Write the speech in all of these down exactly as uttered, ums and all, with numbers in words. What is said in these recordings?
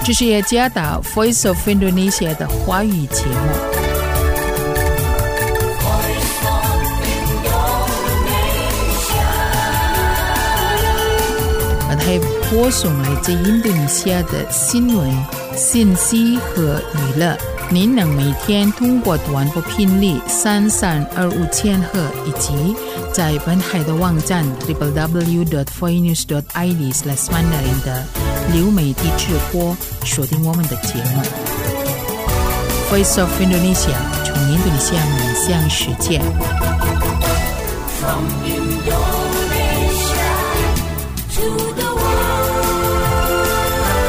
这是耶加达 Voice of Indonesia 的华语节目。它播送来自印度尼西亚的新闻、信息和娱乐。您能每天通过短波频率三三二五千赫以及在本海的网站 double-u double-u double-u dot voinews dot i d slash mandarin 的流媒体直播锁定我们的节目。Voice of Indonesia 从印度尼西亚面向世界。From Indonesia to the world。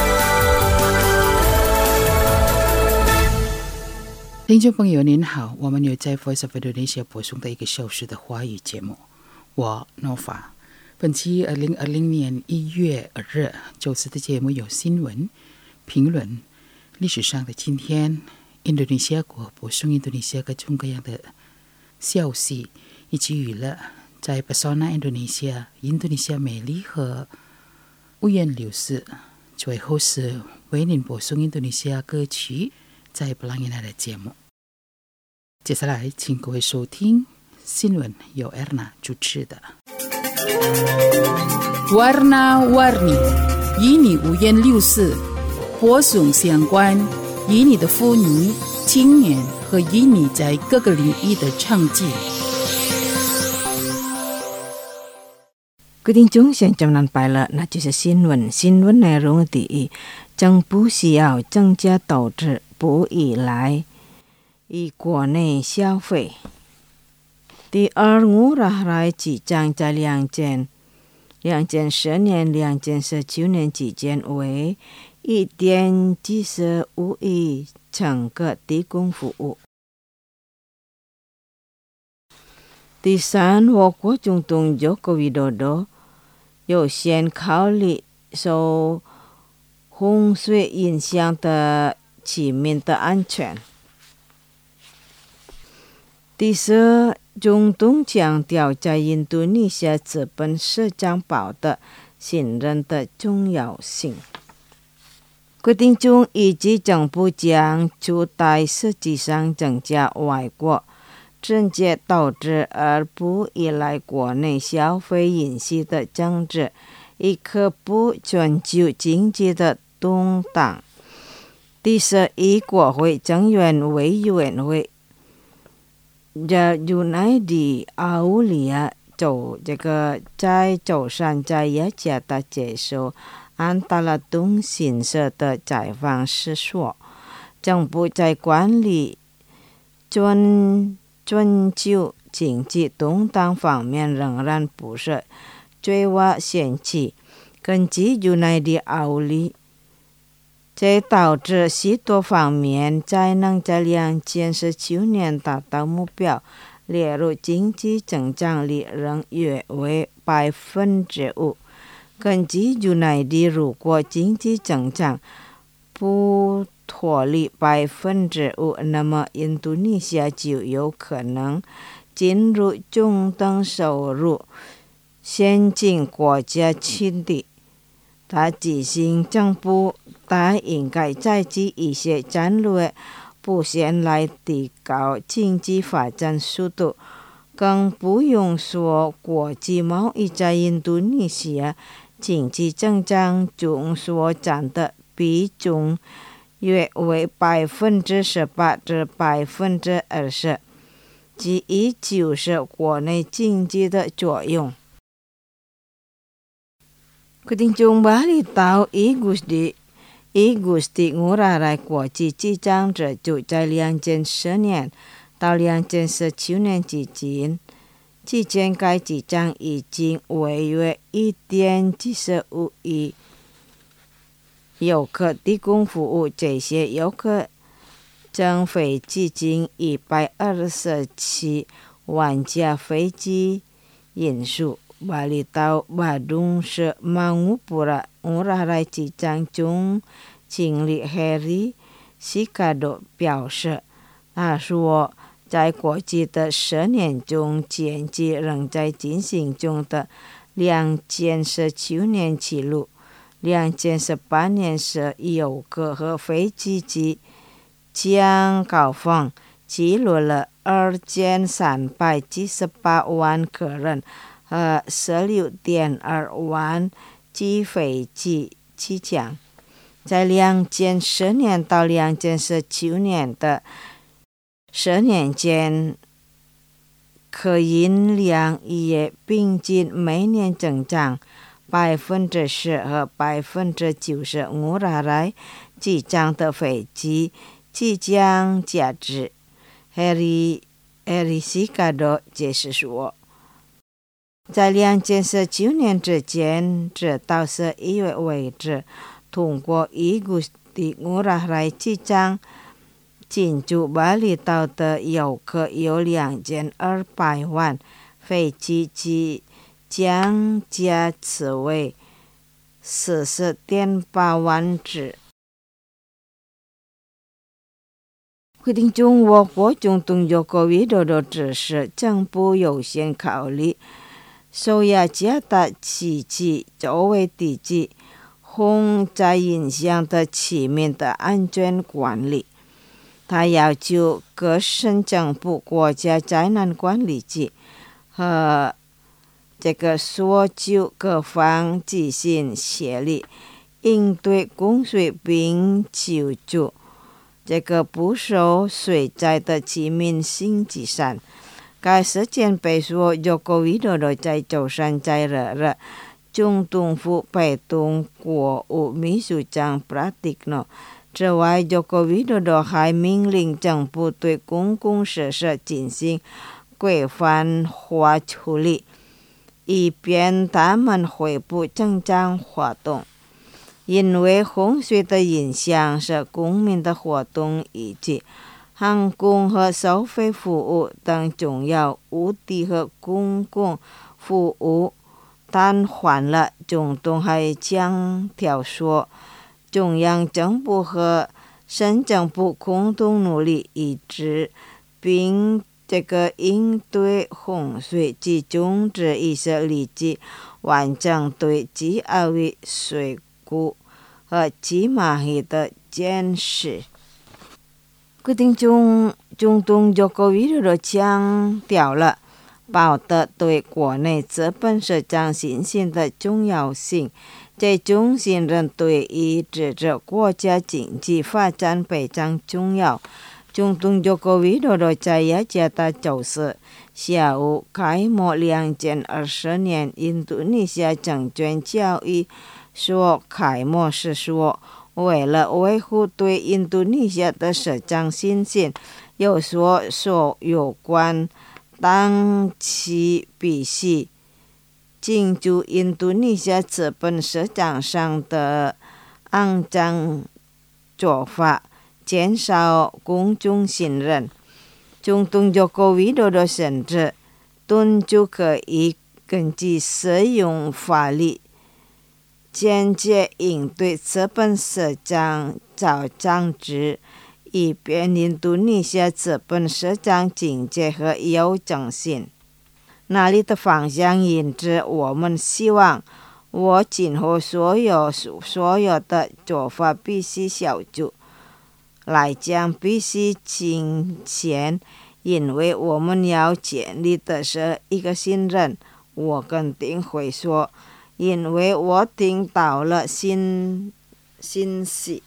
听众朋友您好，我们有在 Voice of Indonesia 播送的一个小时的华语节目，我 Nova。本期二零二零年一月二日周四的节目有新闻、评论、历史上的今天、印度尼西亚国播送印度尼西亚各种各样的消息以及娱乐，在 Pesona Indonesia 印度尼西亚美丽和五颜六色。最后是为您播送印度尼西亚歌曲在布朗伊娜的节目。接下来请各位收听新闻，由 Erna 主持的。Warna-warni 与你五颜六色，播送相关与你的妇女、青年和与你在各个领域的成绩。 各位听众现在能拜了，那就是新闻。新闻内容第一，政府需要增加投资，不依赖以国内消费。第二，我拉来即将在两千两千十年、两千十九年之间为一点七十五亿乘客提供服务。第三，我国总统Joko Widodo优先考虑受洪水影响的居民的安全。第四，总统强调在印度尼西亚资本市场保的信任的重要性。决定中以及政府将主在实际上增加外国直接投资而不依赖国内消费引起的政治，以克服全球经济的动荡。第四，以国会成员委员会的 Junaidi Aulia 就这个在周三在雅加达接受安达拉通讯社的采访时说，政府在管理全全球经济动荡方面仍然不是最为先进。根据 Junaidi Aulia， 这导致许多方面才能在两千十九年达到目标，例如经济增长率仍约为百分之五。根据 Junaidi， 如果经济增长不脱离百分之五，那么印度尼西亚就有可能进入中等收入先进国家群体。他提醒政府，他应该采取一些战略布线来提高经济发展速度，更不用说国际贸易在印度尼西亚经济增长中所占的比重约为百分之十八至百分之二十，即依就是国内经济的作用。决定中巴厘岛伊古斯蒂伊古斯蒂乌拉来国际机场者就在两千十年到两千十九年之间，期间该机场已经为约一点七十五亿游客提供服务，这些游客将飞机近一百二十七万架飞机人数。巴厘岛巴东市曼乌布拉乌拉来机场中经理 Harry Sikado 表示，他说，在过去的十年中，经济仍在进行中的两千十九年纪录两千十八年时，游客和飞机机将高峰记录了二千三百七十八万客人和十六点二万机飞机起降。在两千十年到两千十九年的十年间，客运量也平均每年增长百分之十和百分之九十五来机长的飞机即将价值。Heri Heri Sikado 解释说，在两千十九年之间，直到十一月为止，通过一股的乌拉来机场进驻巴厘岛的游客有两千二百万，飞机即将加次为四十点八万只。规定中我国中东有个维度的指示，政府优先考虑受压加大奇迹作为地基，洪灾影响的器皿的安全管理。他要求各省政府、国家灾难管理局和这个所有各方进行协力，应对供水并救助这个不受水灾的居民新基山。该事件被说Joko Widodo在舟山在热热中东府被东国务秘书长 Pratikno。之外，Joko Widodo 还命令政府对公共设施进行规范化处理，以便他们恢复正常活动。因为洪水的影响是公民的活动以及航空和收费服务等重要物体和公共服务瘫痪了。中东还强调说，中央政府和省政府共同努力抑制并这个应对洪水及终止以色列及完整对吉奥维水库和吉马希的监视。规定中中东Joko Widodo强调了保德对国内资本市场信心的重要性，这种信任对于支持国家经济发展非常重要。中东Joko Widodo在雅加达周四下午开幕两千二十年印度尼西亚证券交易所开幕时说，为了维护对印度尼西亚的市场信心，有所说有关当期必须进驻印度尼西亚资本市场上的肮脏做法，减少公众信任。中东Joko Widodo甚至敦促可以根据适用法律间接应对资本市场造涨值，以便印度尼西亚资本市场经济和有正性。那里的方向因此我们希望我今后所有所有的做法必须小组来讲必须进前，因为我们要建立的是一个信任。我肯定会说，因为我听到了信信息，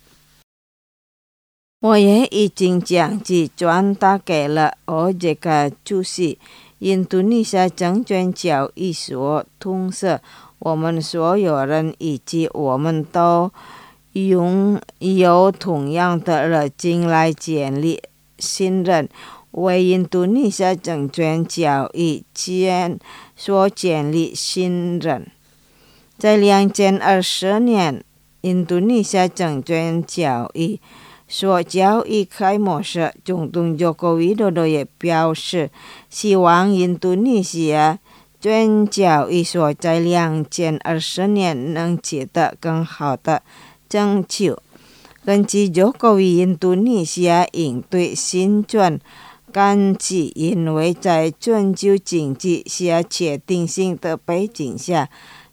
我也已经将其转达给了我这个主席印度尼西亚证券交易所同事，我们所有人以及我们都拥有同样的热情来建立信任，为印度尼西亚证券交易圈所建立信任。在两千二十年，印度尼西亚证券交易所交易开幕时，中东Joko Widodo也表示，希望印度尼西亚证交易所在两千二十年能取得更好的成就。根据Jokowi，印度尼西亚应对新冠干季，因为在全球经济下确定性的背景下，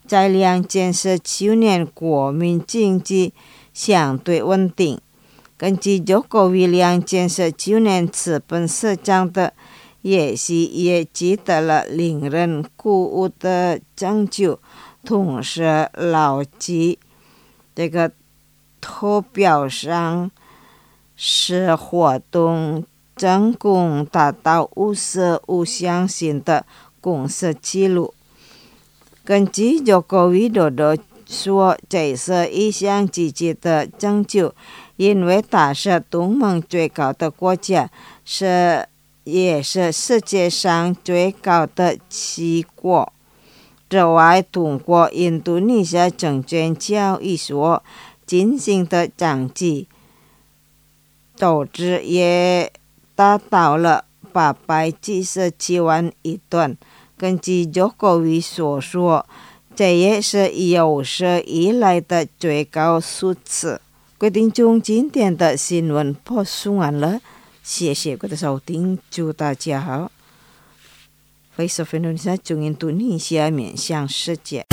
在两建设九年，国民经济相对稳定。根据九个为两建设九年资本社长的业绩，也取得了令人鼓舞的成就，同时牢记这个投票上使活动成功达到五十五项新的公司记录。根据九个维多多说，这是一项积极的成就，因为它是东盟最高的国家，是也是世界上最高的七国。此外，通过印度尼西亚证券交易所进行的涨级投资也达到了八百七十七万亿吨。根据九个维所说，这也是有史以来的最高数字。各位听众，今天的新闻播送完了，谢谢各位的收听，祝大家好。Voice of Indonesia 从印度尼西亚面向世界。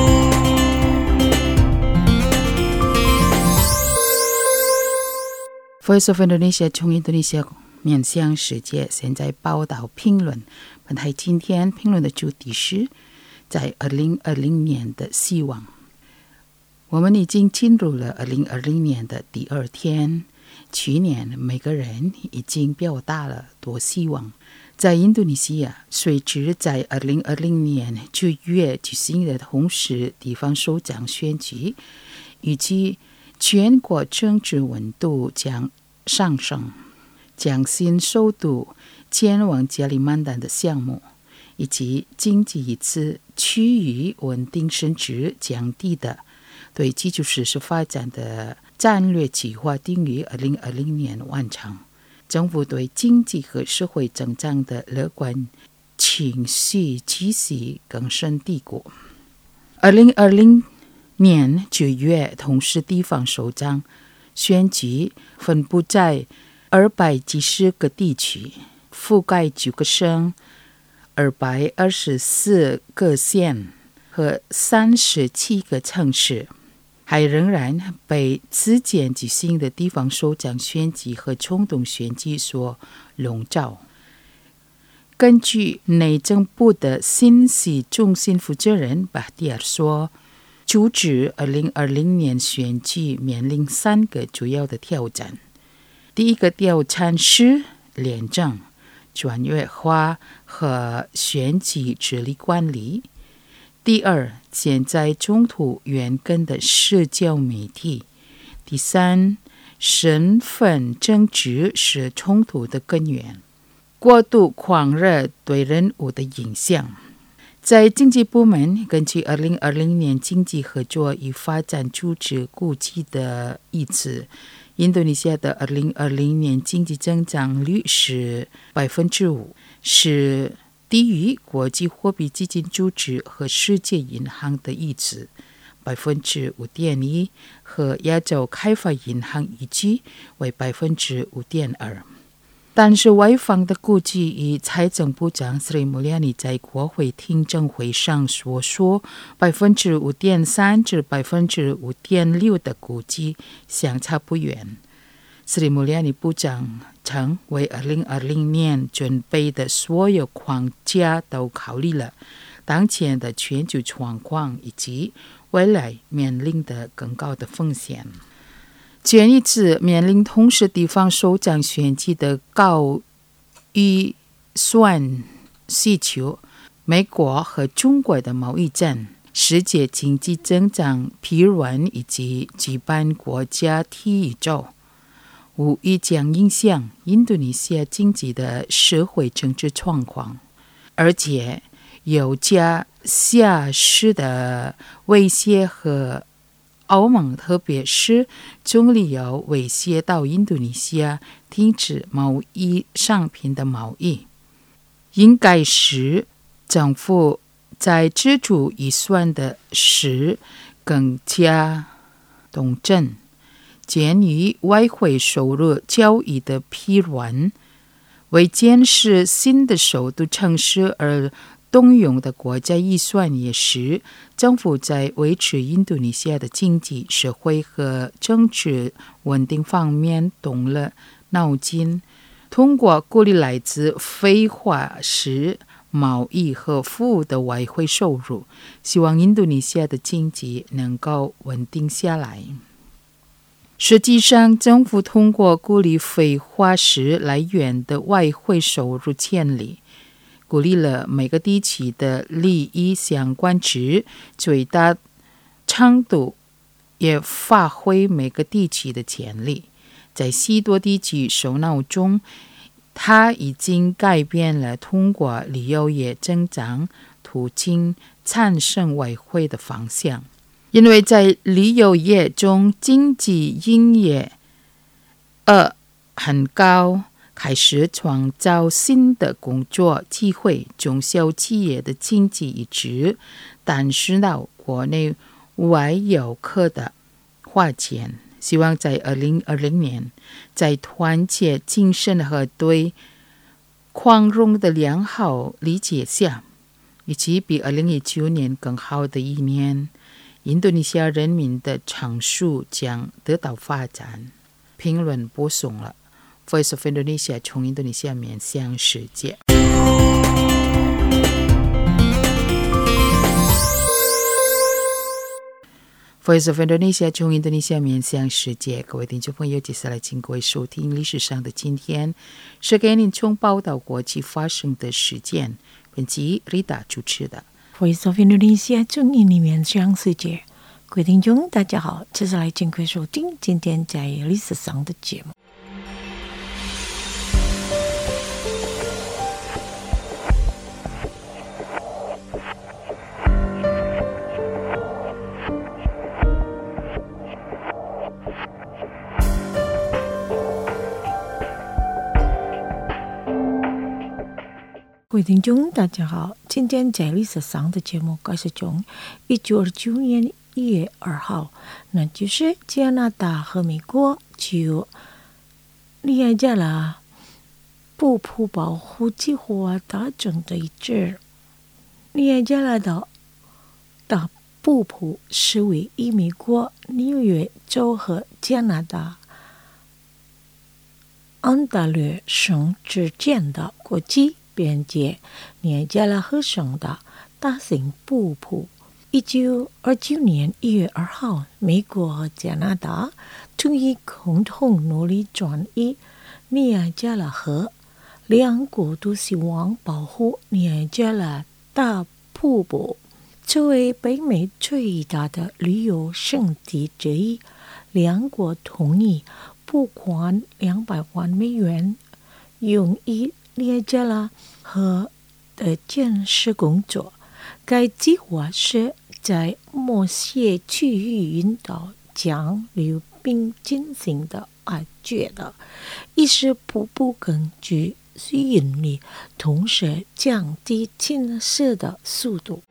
Voice of Indonesia 从印度尼西亚面向世界，现在报道评论。本台今天评论的主题是在二零二零年的希望。我们已经进入了二零二零年的第二天，去年每个人已经表达了多希望。在印度尼西亚，随之在二零二零年九月举行的同时地方首长选举，以及全国政治温度将上升，将新首都前往加里曼丹的项目，以及经济一次趋于稳定甚至降低的对基础设施发展的战略计划定于二零二零年完成。政府对经济和社会增长的乐观情绪继续根深蒂固。二零二零年九月，同时地方首长选举分布在二百几十个地区，覆盖九个省、二百二十四个县和三十七个城市，还仍然被之前举行的地方首长选举和冲动选举所笼罩。根据内政部的信息中心负责人巴蒂尔说，阻止二零二零年选举面临三个主要的挑战。第一个挑战是廉政、专业化和选举治理管理。第二，现在冲突源根的社交媒体。第三，身份政治是冲突的根源。过度狂热对人物的影响。在经济部门，根据二零二零年经济合作与发展组织估计的意思，印度尼西亚的二零二零年经济增长率是百分之五，是低于国际货币基金组织和世界银行的预测百分之五点一，和亚洲开发银行预计为百分之五点二。但是外方的估计，与财政部长斯里穆利亚尼在国会听证会上所说百分之五点三至百分之五点六的估计相差不远。斯里穆利亚尼部长曾为二零二零年准备的所有框架都考虑了当前的全球状况以及未来面临的更高的风险。前一次面临同时地方首长选举的高预算需求，美国和中国的贸易战、世界经济增长疲软以及举办国家体育周，无疑将影响印度尼西亚经济的社会政治状况，而且油价下市的威胁和欧盟，特别是中立油威胁到印度尼西亚停止贸易商品的贸易。应该是政府在支出预算的时更加动真。鉴于外汇收入交易的疲软，为建设新的首都城市而动用的国家预算也是政府在维持印度尼西亚的经济、社会和政治稳定方面动了脑筋，通过鼓励来自非化石贸易和服务的外汇收入，希望印度尼西亚的经济能够稳定下来。实际上，政府通过鼓励非化石来源的外汇收入潜力，鼓励了每个地区的利益相关值最大程度，也发挥每个地区的潜力。在许多地区首脑中，它已经改变了通过旅游业增长途径产生外汇的方向，因为在旅游业中经济营业额很高，开始创造新的工作机会，中小企业的经济一直担受到国内外游客的花钱。希望在二零二零年，在团结精神和对宽容的良好理解下，以及比二零一九年更好的一年，印度尼西亚人民的长处将得到发展。评论播送了 Voice of Indonesia 从印度尼西亚面向世界。Voice of Indonesia 从印度尼西亚面向世界，各位听众朋友，接下来请各位收听历史上的今天，是给您从报道国际发生的事件。本集 Rita 主持的 Voice of Indonesia 从印度面向世界，各位听众大家好，接下来请各位收听今天在历史上的节目。各位听众大家好，今天在历史上的节目开始从一九二九年一月二号，那就是加拿大和美国就尼亚加拉瀑布保护计划达成的一致。尼亚加拉的大瀑布是位于美国纽约州和加拿大安大略省之间的国际边界，尼亚加拉河上的大型瀑布。一九二九年一月二号，美国和加拿大终于共同努力转移尼亚加拉河，两国都希望保护尼亚加拉大瀑布。作为北美最大的旅游胜地之一，两国同意拨款两百万美元，用于尼亚加拉河的建设工作。该计划是在某些区域引导江流并进行的挖掘的，以使瀑布更具吸引力，同时降低浸湿的速度。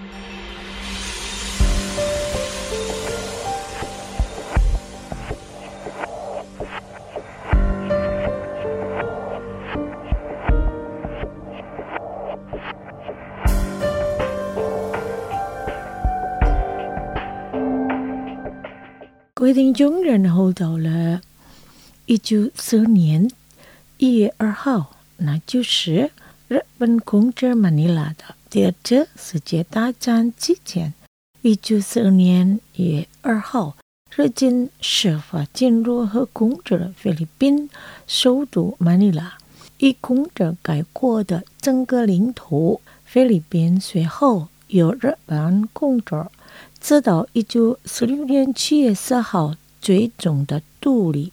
各位听众，然后到了一九四二年一月二号，那就是日本控制马尼拉的第二次世界大战之前。一九四二年一月二号，日军设法进入和控制了菲律宾首都马尼拉，以控制该国的整个领土。菲律宾随后由日本控制，直到一九四六年七月四号最终的独立。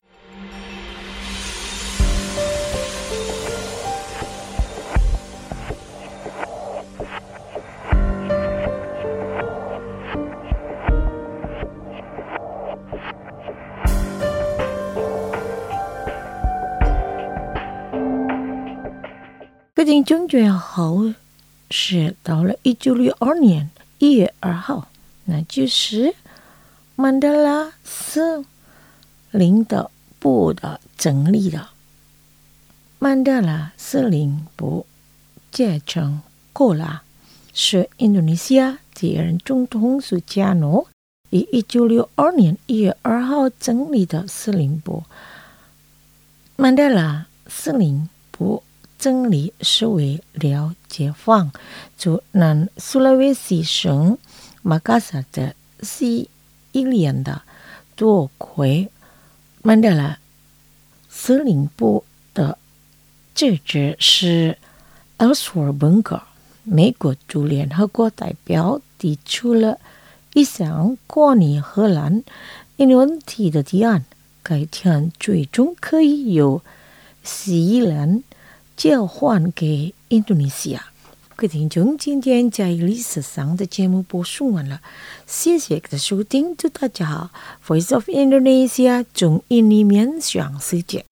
决定终结后是到了一九六二年一月二号，那就是曼德拉司令的部的成立了。曼德拉司令部简称库拉， 是印度尼西亚第二任总统苏加诺于一九六二年一月二号成立的司令部。曼德拉司令部成立是为了解放驻南苏拉威西省马卡萨的西伊连的多亏。曼德拉司令部的职责是 Ellsworth Bunker。美国驻联合国代表提出了一项关于荷兰印问题的提案，该提案最终可以由西伊兰交还给印度尼西亚。各位听众，今天在历史上的节目播送完了，谢谢各位的收听，祝大家好 Voice of Indonesia 中印里面相世界。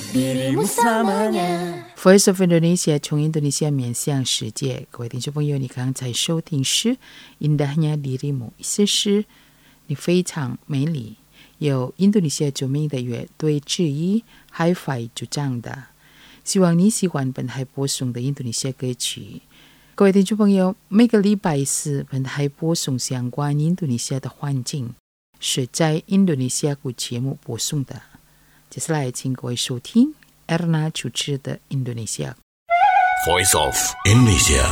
dirimu selamanya. Voice of Indonesia 从印度尼西亚面向世界，各位听众朋友，你刚才收听是 Indahnya Dirimu， 意思是你非常美丽，由印度尼西亚著名的乐队之一 Hi-Fi 主唱的。希望你喜欢本台播送的印度尼西亚歌曲。各位听众朋友，每个礼拜四本台播送相关印度尼西亚的环境，是在印度尼西亚国节目播送的。接下来请各位收听 Erna 主持的印度尼西亚 Voice of Indonesia。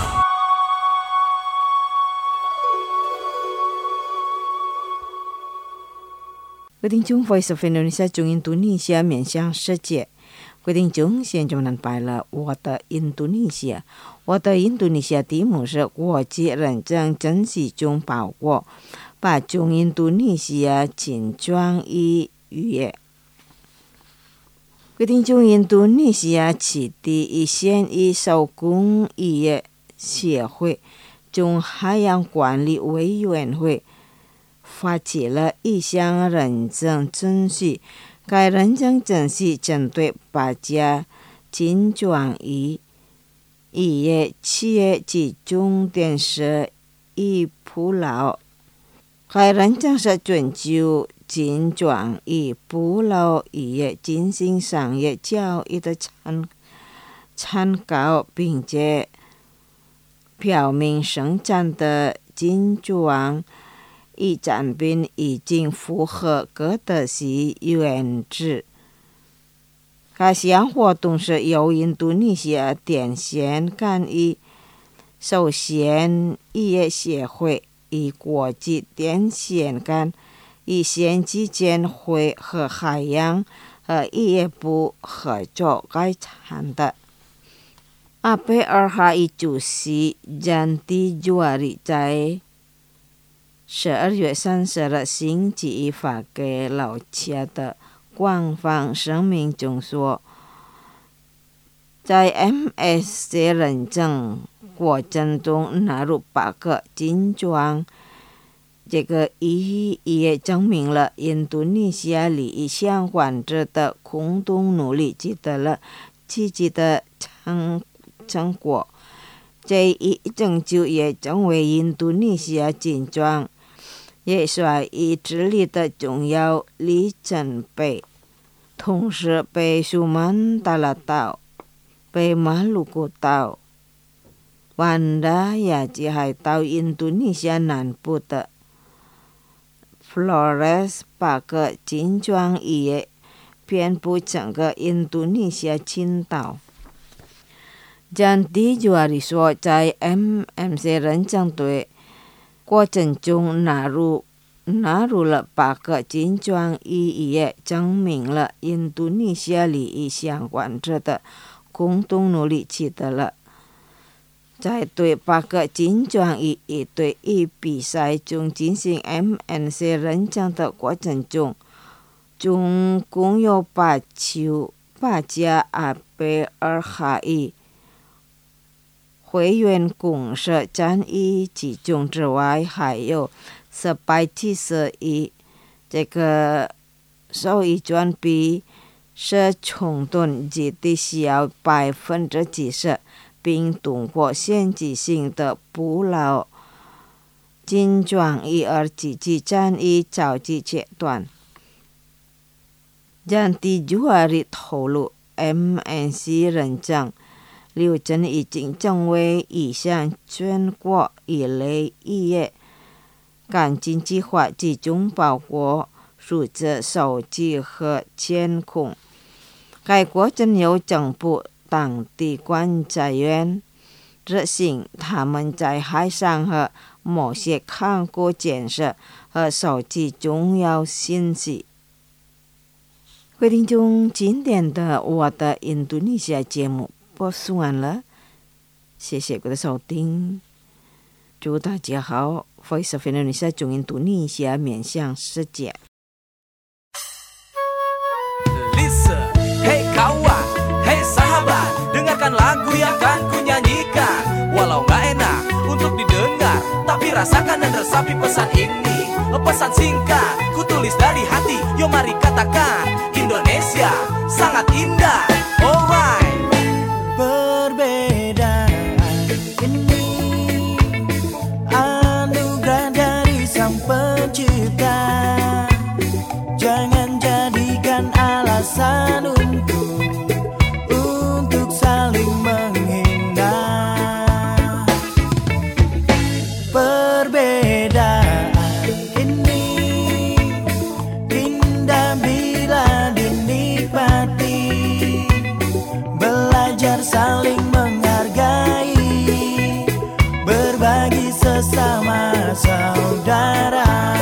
各位听众 Voice of Indonesia 中印度尼西亚面向世界。各位听众，现在我们拜了我的印度尼西亚。我的印度尼西亚题目是国际认证珍稀种保护，把中印度尼西亚金砖医业。各位听众，印度尼西亚起第一县一手工业协会中海洋管理委员会发起了一项认证证书，该认证证书针对八家金砖医业企业及重点是医捕捞。该认证是遵就金砖医捕捞业进行商业交易的参参考，并且表明生产的金砖医产品已经符合哥德式原则。该项活动是由印度尼西亚电线杆医首先医业协会与国际电线杆医线基金会和海洋和医业部合作开展的。A P R H 主席詹蒂朱瓦里在十二月三十日星期一发给老家的官方声明中说，在 M S C 认证过程中纳入八个金砖，这个意义也证明了印度尼西亚利益相关者的共同努力取得了积极的成成果。这一成就也成为印度尼西亚金砖也率意治理的重要里程碑。同时，北苏曼达拉岛、北马鲁古岛、万达亚吉海岛、印度尼西亚南部的 Flores 八个金砖业遍布整个印度尼西亚群岛。詹蒂朱瓦里说，在 M M C 认证对过程中纳入纳入了八个金砖业，证明了印度尼西亚利益相关者的共同努力取得了。在对八个金砖业对于比赛中进行 M M C 认证的过程中，总共有八球八家 A P R H 会员公司占一其中之外，还有十百七十一这个收益占比是冲动极低小百分之几十，并通过限制性的捕捞金砖业而积极战役早期阶段。詹蒂朱瓦里透露 ，M M C 认证流程已经成为一项全国一类业赶经计划集中包括数字手机和监控。该过程由政府当地观察员执行，他们在海上和某些港口建设和收集重要信息。各位听众，今天的我的印度尼西亚节目播送完了，谢谢各位的收听，祝大家好。Voice of Indonesia 中印度尼西亚面向世界。 Listen, hey kawan, hey sahabat, dengarkan lagu yang akan ku nyanyikan. Walau gak enak untuk didengar, tapi rasakan dan resapi pesan ini. Pesan singkat, ku tulis dari hati, yo mari katakan, Indonesia sangat indah. Alright. Perbedaan ini anugerah dari Sang Pencipta. Jangan jadikan alasan untuk untuk saling menghina. Perbedaan ini indah bila dinikmati. Belajar saling menghargai, berbagi sesama saudara.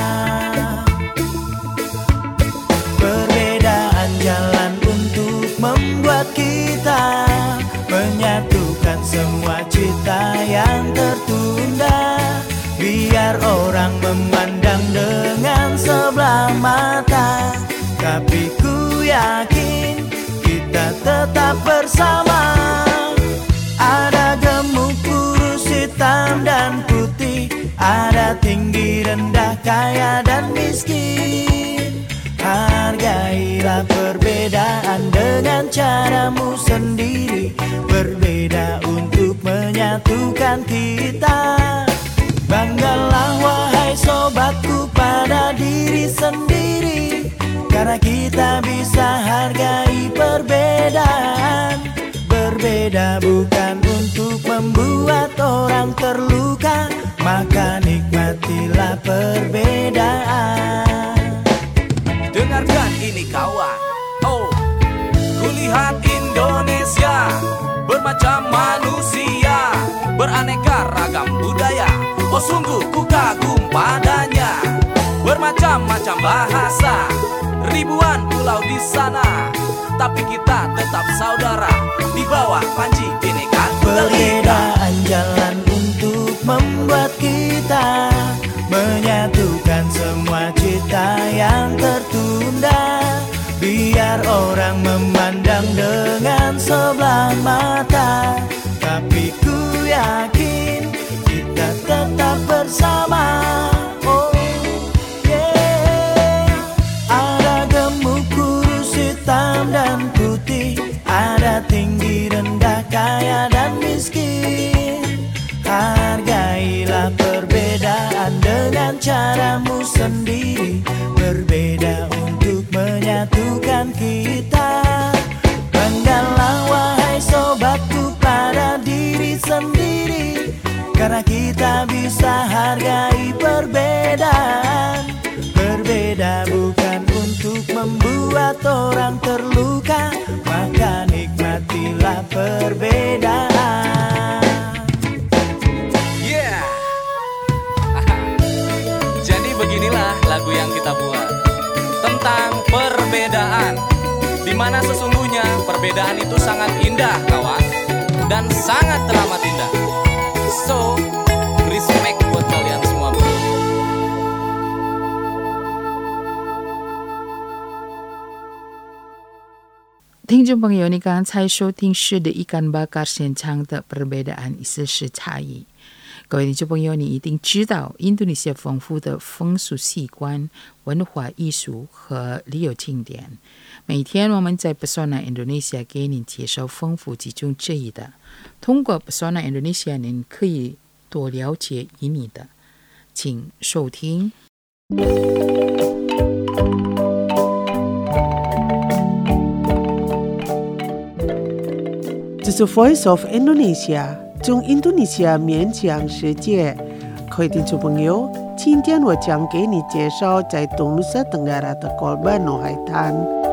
Perbedaan jalan untuk membuat kita menyatukan semua cita yang tertunda. Biar orang memandang dengan sebelah mata, tapi ku yakin kita tetap bersama. Ada gemuk, kurus, hitam dan putih, ada tinggi, rendah, kaya dan miskin. Hargailah perbedaan dengan caramu sendiri. Berbeda untuk menyatukan kita. Banggalah wahai sobatku pada diri sendiri, karena kita bisa hargai perbedaan. Berbeda bukan untuk membuat orang terluka, maka nikmatilah perbedaan. Dengarkan ini kawan. Oh, kulihat Indonesia bermacam manusia, beraneka ragam budaya. Oh sungguh ku kagum padanya. Bermacam-macam bahasa, ribuan pulau di sana, tapi kita tetap saudara di bawah panji Bhinneka Tunggal Ika. Perbedaan jalan untuk membuat kita menyatukan semua cita yang tertunda. Biar orang memandang dengan sebelah mata, tapi ku yakin kita tetap bersama. Oh yeah. Ada gemuk, kurus, hitam dan putih, ada tinggi, rendah, kaya dan miskin. Hargailah perbedaan dengan caramu sendiri. Berbeda untuk menyatukan kita. Banggalah wahai sobatku pada diri sendiri, karena kita bisa hargai perbedaan. Berbeda bukan untuk membuat orang terluka, maka nikmatilah perbedaan. Yeah. Jadi beginilah lagu yang kita buat tentang perbedaan, di mana sesungguhnya perbedaan itu sangat indah kawan, dan sangat teramat indah. So, respect buat kalian semua bro. 听众朋友，你刚才收听是的一干巴嘎现场的perbedaan意思是差异。各位听众朋友，你一定知道印度尼西亚丰富的风俗习惯、文化艺术和旅游景点。每天我们在 Pesona Indonesia 给您介绍丰富其中之一的。通过 Pesona Indonesia 您可以多了解印尼的。请收听。 这是 Voice of Indonesia 从印度尼西亚面向世界。各位听众朋友，今天我将给你介绍在东Nusa Tenggara的 Kolbano 海滩。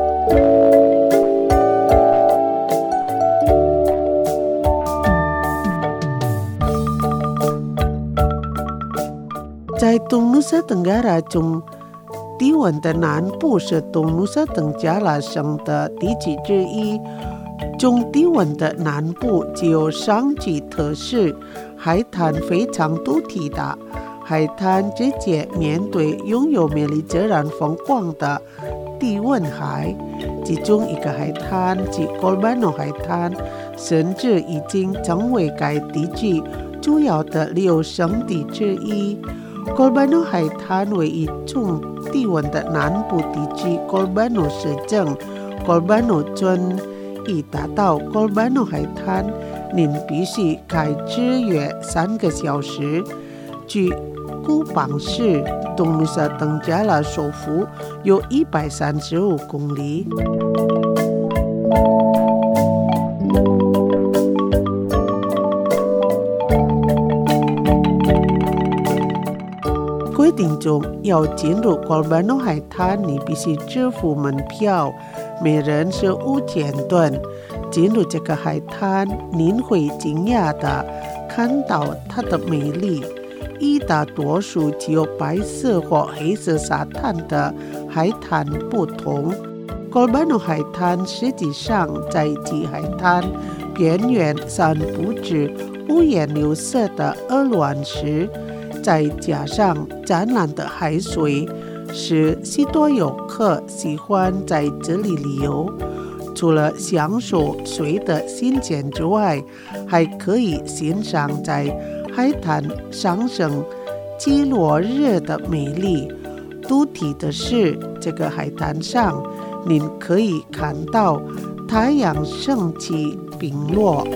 在东Nusa Tenggara中，低温的南部是东Nusa Tenggara省的地区之一。中低温的南部只有上季特色，海滩非常独特的。海滩直接面对拥有美丽自然风光的低温海，其中一个海滩即 Kolbano 海滩，甚至已经成为该地区主要的旅游胜地之一。Kolbano 海滩位于中低温的南部地区 Kolbano 市镇， Kolbano 尊，以达到 Kolbano 海滩，您必须开支约三个小时。距古邦市东努萨登加拉首府有一百三十五公里。规定中，要进入 Kolbano 海滩，你必须支付门票，每人是五千盾。进入这个海滩，您会惊讶地看到它的美丽。与大多数只有白色或黑色沙滩的海滩不同， Kolbano 海滩实际上在其海滩边缘散布着五颜六色的鹅卵石，再加上湛蓝的海水，使许多游客喜欢在这里旅游。除了享受水的新鲜之外，还可以欣赏在海滩上升起落日的美丽。独特的是，这个海滩上您可以看到太阳升起并落。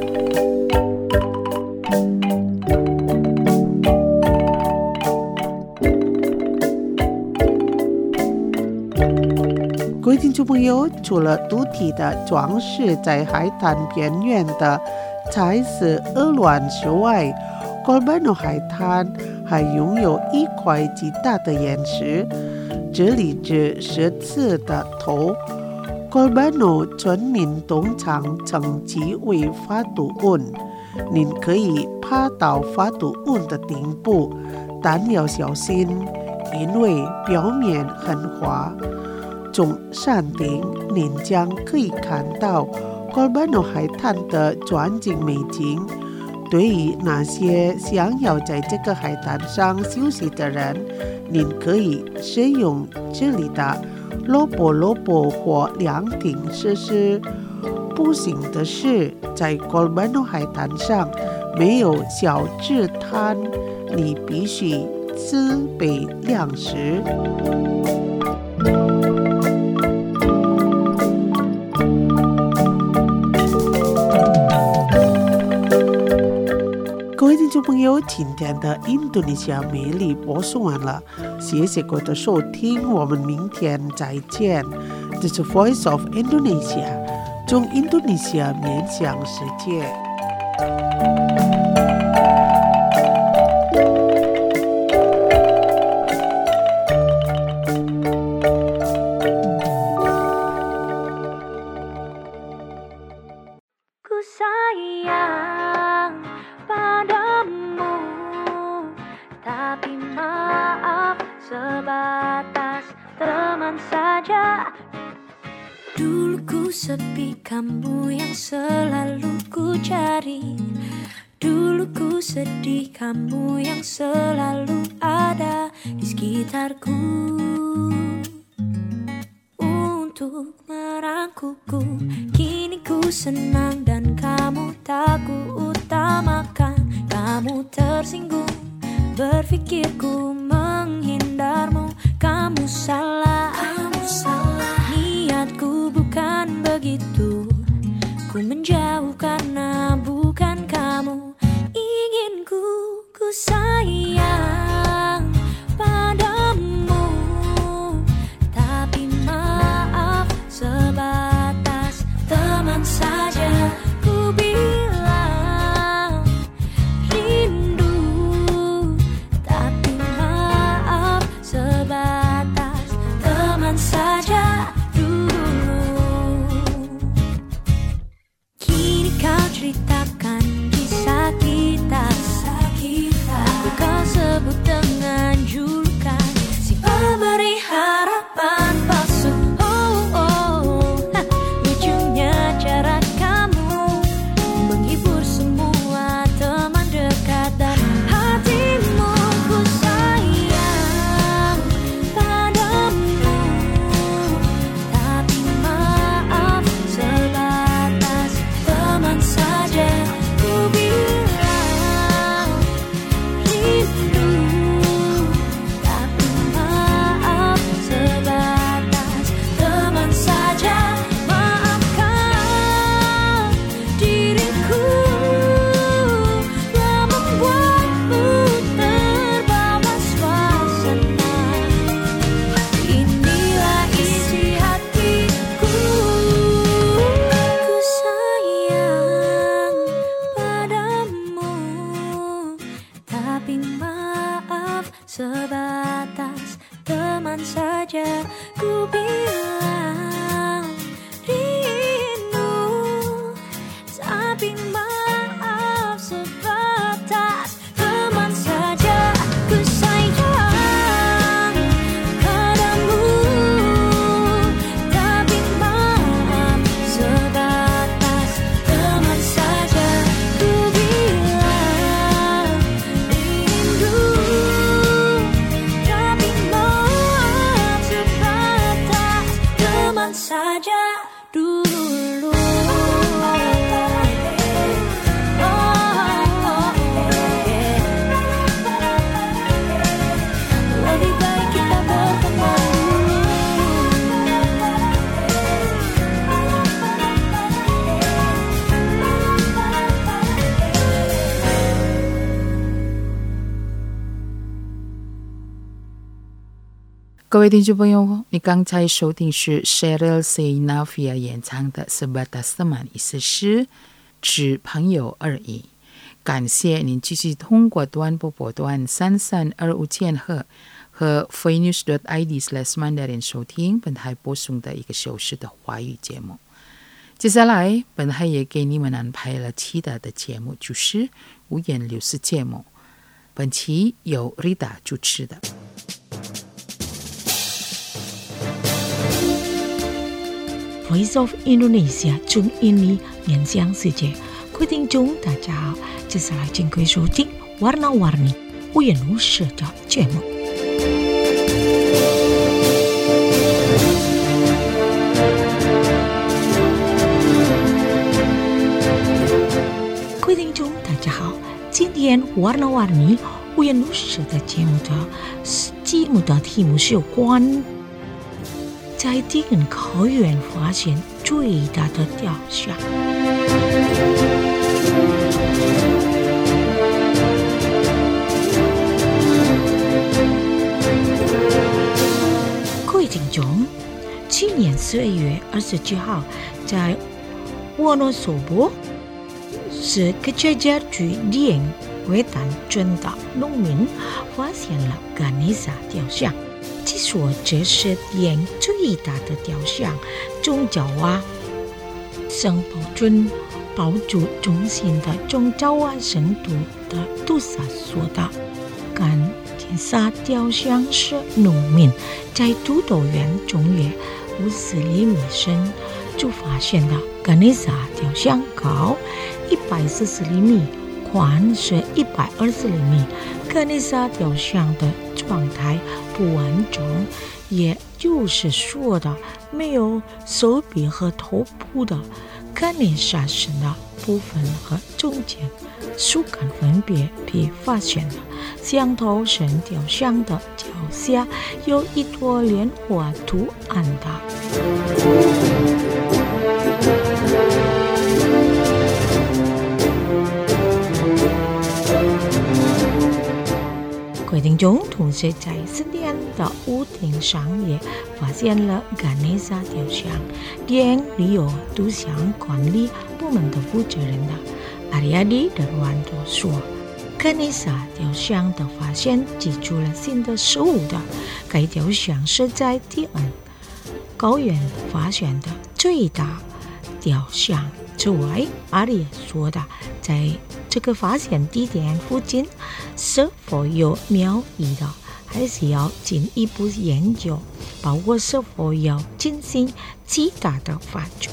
各位听众朋友，除了独特的装饰在海滩边缘的彩色鹅卵石外， Kolbano 海滩还拥有一块极大的岩石，这里指狮子的头。 Kolbano 村民通常称其为法度อุ่，您可以爬到法度อุ่的顶部，但要小心，因为表面很滑。从山顶，您将可以看到 Kolbano 海滩的全景美景。对于那些想要在这个海滩上休息的人，您可以使用这里的罗波罗波或凉亭设施。不幸的是，在 Kolbano 海滩上没有小吃摊，你必须自备粮食。各位听众朋友，今天的印度尼西亚美丽播送完了，谢谢各位的收听，我们明天再见。这是 Voice of Indonesia， 从印度尼西亚面向世界。 Dulu ku sepi, kamu yang selalu ku cari. Dulu ku sedih, kamu yang selalu ada di sekitarku untuk merangkulku. Kini ku senang dan kamu tak ku utamakan. Kamu tersinggung, berpikirku menghindarmu. Kamu salah, kamu salah. Niatku bukan begitu. Ku menjauh karena bukan kamu inginku. Ku sayang padamu, tapi maaf sebatas teman saja. Ku bilang rindu, tapi maaf sebatas teman saja dulu. Kini kau ceritakan kisah kita, aku kau sebut dengan julukan si pemberi harapan palsu. Oh oh, ha, lucunya cara kamu menghibur semua teman dekat dan hatimu. Ku sayang padamu, tapi maaf sebatas teman saja. 各位听众朋友，你刚才收听是 Cheryl Seinavia 演唱的 Sebatas Teman， 意思是只朋友而已。感谢您继续通过短波波段三三二五千赫和 freenews dot I D slash mandarin 收听本台播送的一个小时的华语节目。接下来本台也给你们安排了其他的节目，就是五颜六色节目，本期由 Rita 主持的。 Voice of Indonesia 中印尼面向世界，各位听众大家好，接下来请各位收听 Warna-Warni 五颜六色的节目。各位听众大家好，今天 Warna-Warni 五颜六色的节目的节目的题目是有关在地人考园发现最大的雕像。各位听众，去年十二月二十九号，在沃诺索波是科学家去连维丹村的农民发现了甘尼萨雕像。据说这是连最大的雕像，宗教啊圣保尊宝珠中心的宗教啊圣徒的杜萨说的，甘尼萨雕像是农民在土豆园种约五十厘米深就发现的。甘尼萨雕像高一百四十厘米，宽是一百二十厘米。甘尼萨雕像的状态不完整，也就是说的没有手臂和头部的甘尼萨神的部分和中间树干分别被发现了。象头神雕像的脚下有一朵莲花图案的。各位听众，同时在圣殿的屋顶上也发现了甘尼萨雕像。殿里有杜像管理部门的负责人的阿里亚迪德万多说，甘尼萨雕像的发现记住了新的事物的。该雕像是在蒂安高原发现的最大雕像。此外，阿里说的，在这个发现地点附近是否有庙宇的，还是要进一步研究，包括是否要进行其他的发掘。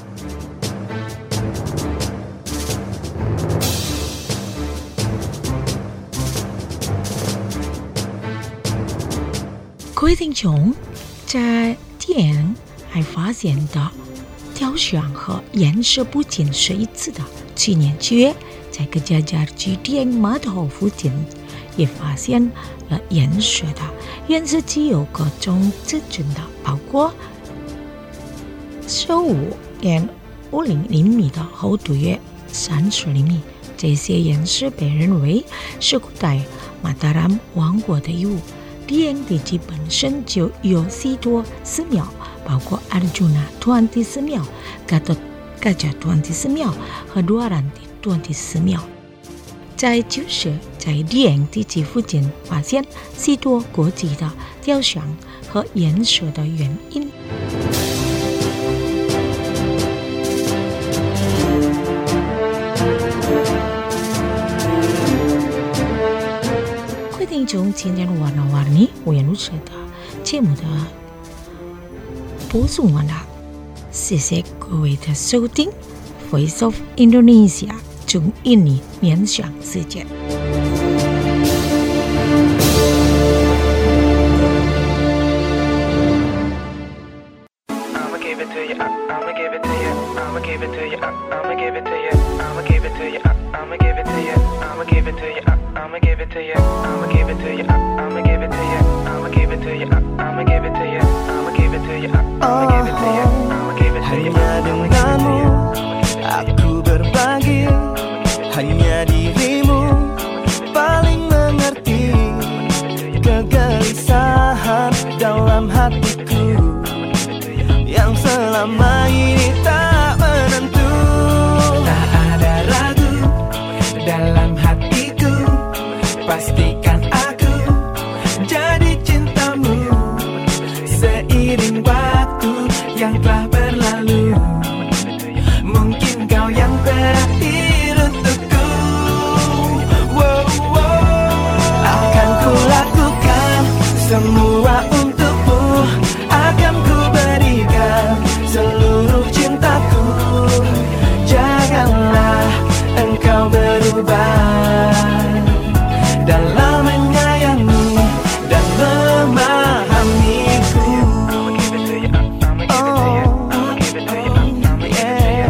各位听众，在店还发现的雕像和颜色不仅是一致的。去年七月，在格加加基店码头附近也发现了颜色的，颜色具有各种特征的，包括十五点五零厘米的厚度约三十厘米。这些颜色被认为是古代马达兰王国的遗物。店地基本身就有许多寺庙，包括阿尔朱纳团体寺庙、嘎特嘎加团体寺庙和多兰蒂团体寺庙。在就是在店地基附近发现许多国际的雕像和颜色的原因。听众，今天的Warna-Warni五颜六色的节目的播送完了，谢谢各位的收听。Voice of Indonesia 中印尼面向世界。 Hanya denganmu aku berbagi, hanya dirimu paling mengerti kegelisahan dalam hati. hatiku yang selama ini tak menentu. Tak ada ragu dalam hatiku, pastikan aku jadi cintamu. Seiring waktu yang telah berlalu, mungkin kau yang terakhir untukku. Wow, wow. Akan ku lakukan semua untukmu, akan ku berikan seluruh cintaku. Janganlah engkau berubah dalam menyayangi dan memahamiku. Oh, yeah,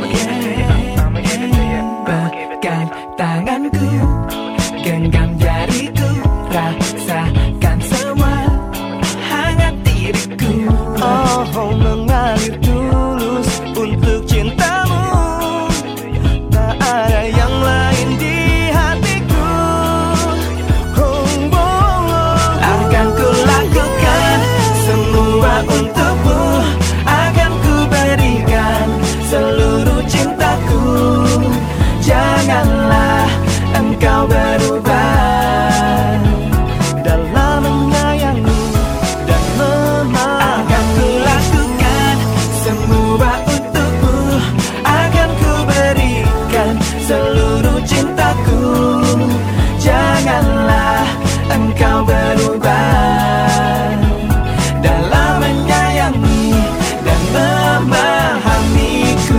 yeah. Pegang tanganku, genggam jariku, rasakan semua hangat diriku. Oh, mengalir tulus untuk cintamu, tak ada yang lain di hatiku. Oh, oh, oh. Akan ku lakukan semua untukmu, akan ku berikan seluruh cintaku. Janganlah engkau berubah dalam menyayangi dan memahami. Akan ku lakukan semua untukmu, akan ku berikan seluruh cintaku. Janganlah engkau berubah dalam menyayangi dan memahamiku.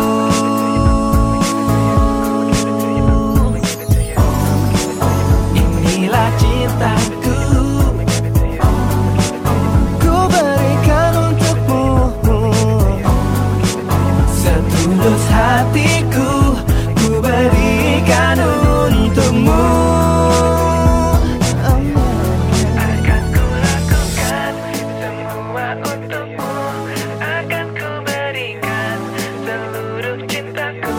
Inilah cintaku, ku berikan untukmu. Setulus hatiku, ku berikan untukmu. Akan ku lakukan semua untukmu, akan ku berikan seluruh cintaku.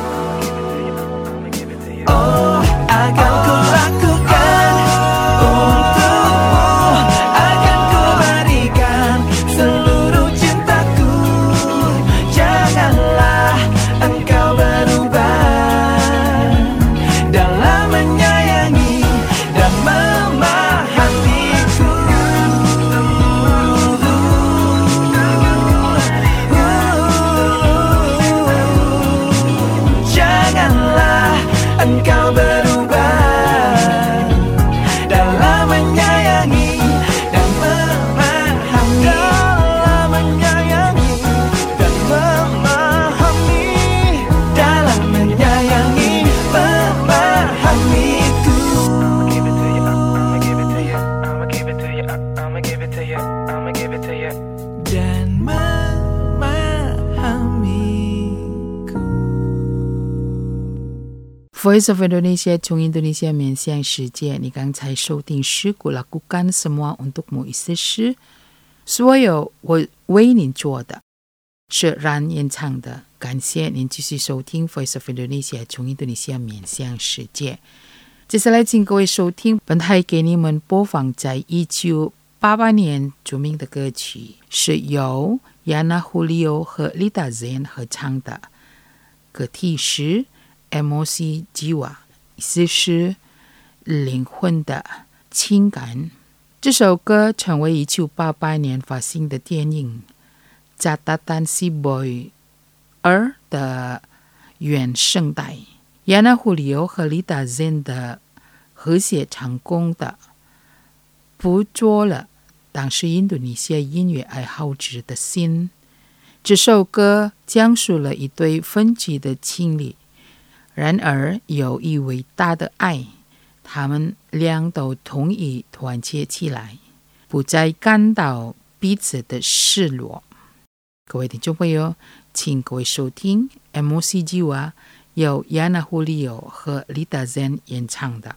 Oh, akan ku lakukan untukmu, akan ku berikan seluruh cintaku. Janganlah engkau berubah dalam menyayangi dan memahamiku. Janganlah engkau berubah dalam menyayangi dan memahami. Dalam menyayangi dan memahami. Dalam menyayangi memahamiku. Dan memahamiku. Voice of Indonesia 从 Indonesia 面向世界，你刚才收听诗古拉古干什么 untukmu 意思是所有我为您做的是让演唱的。感谢您继续收听 Voice of Indonesia 从 Indonesia 面向世界。接下来请各位收听本台给你们播放在一九八八年著名的歌曲，是由 Yana Julio 和 Lita Zen 合唱的，歌题是 Emosi Jiwa， 意思是灵魂的情感。这首歌成为一九八八年发行的电影《Catatan Si Boy 二》的原声带。Yana Julio 和 Lita Zen 的和谐成功的捕捉了当时印度尼西亚音乐爱好者的心。这首歌讲述了一对分居的情侣，然而有一伟大的爱，他们俩都同意团结起来，不再感到彼此的失落。各位听众朋友，请各位收听 Emosi Jiwa 由 Yana Julio 和 Lita Zen 演唱的。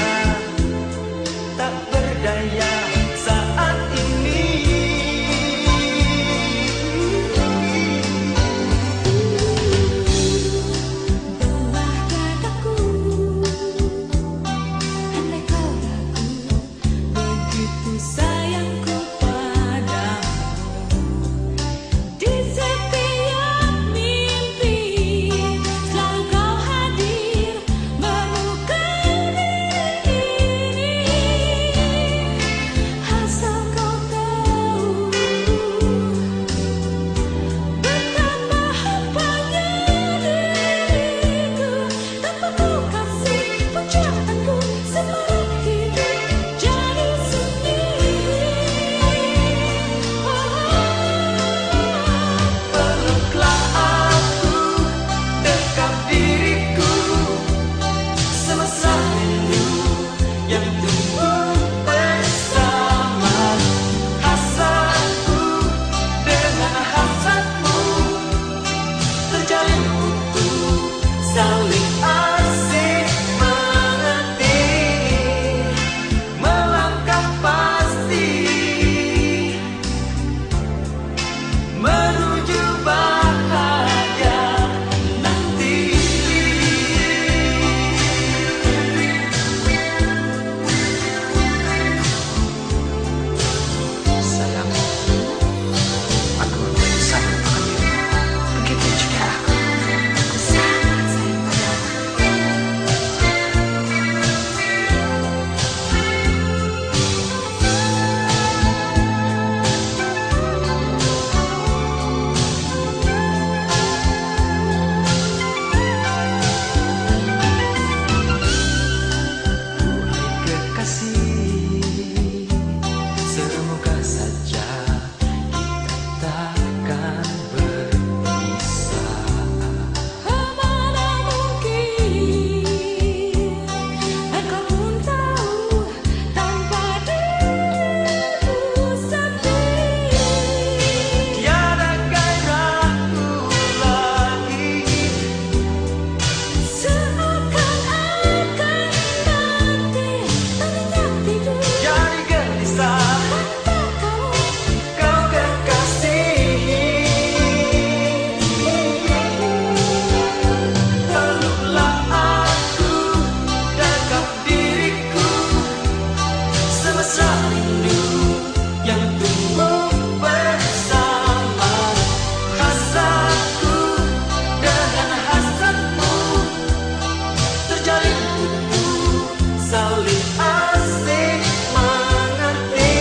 tak berdaya saat ini. Buah dadaku, andai kau ragu, begitu sayangku padamu. Di setiap mimpi selalu kau hadir memukau diri. Asal kau tahu betapa hampanya diriku tanpa kau kasih pujaanku separuh hidup jadi sunyi. Peluklah aku, dekat diriku, semesta rindu yang tumbuh bersama. Hasratku dengan hasratmu terjalin utuh, saling asik mengerti, melangkah pasti menuju bahagia nanti. Sayang, aku lebih sayang padamu. Begitu juga aku. Aku sangat sayang padamu. Hai kekasih, semoga saja kita takkan berpisah. Mana mungkin engkau pun tahu tanpa diriku sendiri. Tiada gairahku lagi, Seakan-akan nanti teringat tidur jadi gelisah tanpa kau. kau kekasih. Peluklah aku, dekat diriku, semesta rindu yang tumbuh bersama. Hasratku dengan hasratmu terjalin utuh, saling asik mengerti,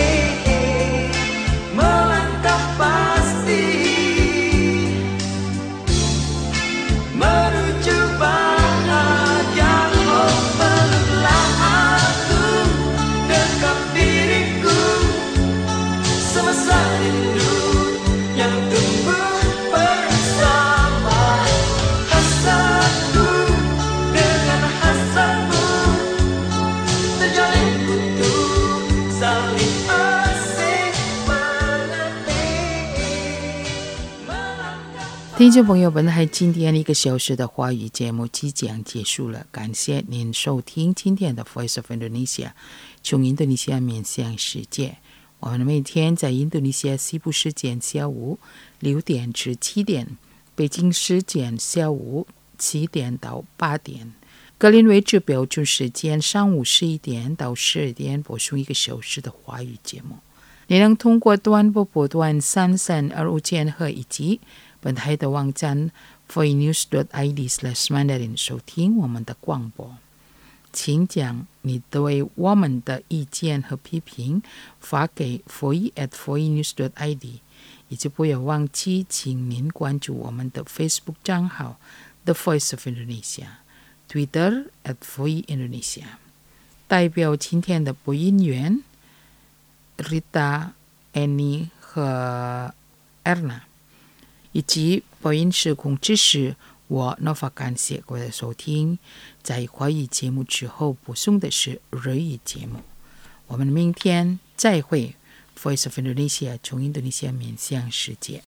melangkah pasti menuju bahagia. Oh, peluklah aku, dekat diriku, semesta rindu yang tumbuh bersama. Hasratku dengan hasratmu terjalin utuh, saling asik mengerti, melangkah 听众朋友们，还今天一个小时的华语节目即将结束了，感谢您收听今天的 Voice of Indonesia， 从印度尼西亚面向世界。我们每天在印度尼西亚西部时间下午六点至七点，北京时间下午七点到八点，格林威治标准时间上午十一点到十二点播送一个小时的华语节目。你能通过短波波段三三二五千赫以及本台的网站 voinews dot i d slash mandarin 收听我们的广播。请将你对我们的意见和批评发给 voi at voinews dot i d， 以及不要忘记请您关注我们的 Facebook 账号 The Voice of Indonesia，Twitter at voi Indonesia。代表今天的播音员 Rita、Annie 和 Erna， 以及播音室控制师我 Nova， 感谢各位的收听。在华语节目之后播送的是日语节目。我们明天再会。Voice of Indonesia， 从印度尼西亚面向世界。